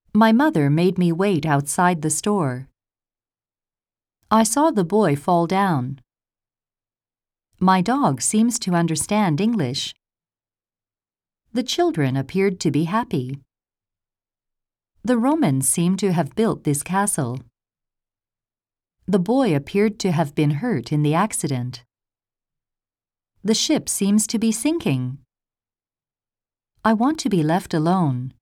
My mother made me wait outside the store. I saw the boy fall down. My dog seems to understand English. The children appeared to be happy. The Romans seem to have built this castle. The boy appeared to have been hurt in the accident. The ship seems to be sinking. I want to be left alone.